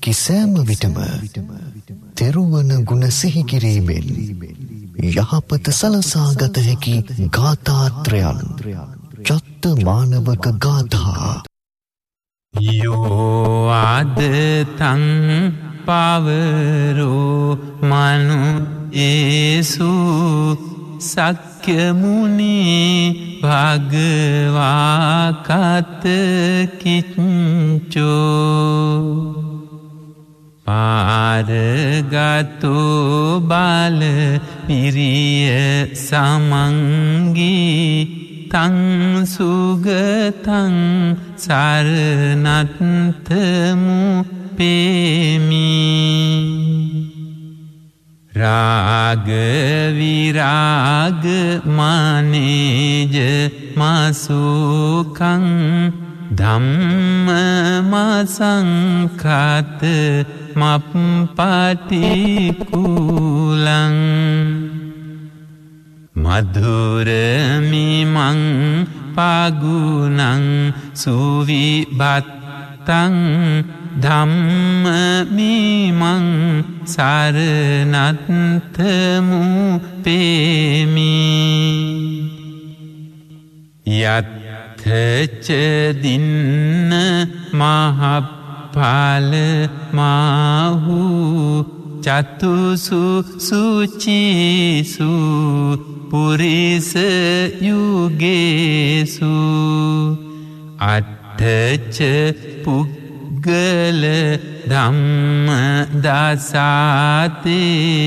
සෑම විටම තෙරුවන ගුණ සිහි කිරීමෙන් යහපත සලසා ගත හැකි ගාථාත්‍රයන් චත්ත මානවක ගාථා යෝ ආදතං පවරෝ මනු ඒසු සක්්‍ය මුනි භගවා කත කිච්චෝ පාරගතෝ බල පිරිය සමංගී තං සුගතං සරණත්තමු පේමි රාග විරාග මානේජ මාසුකං ධම්ම මසංඛත මප්පටිකුලං මధుර මිමං පාගුණං සුවිබත්තං ධම්ම මිමං සරණත්තමු පේමි යත්ථච දින්න මහප්ඵල මාහු චතුසු සුචිසු පුරිස යුගේසු අට්ඨච පුග්ගල ධම්ම දසාතේ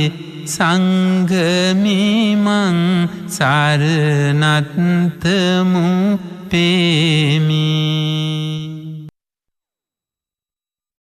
සංඝමිමං සරණත්තමු පේමි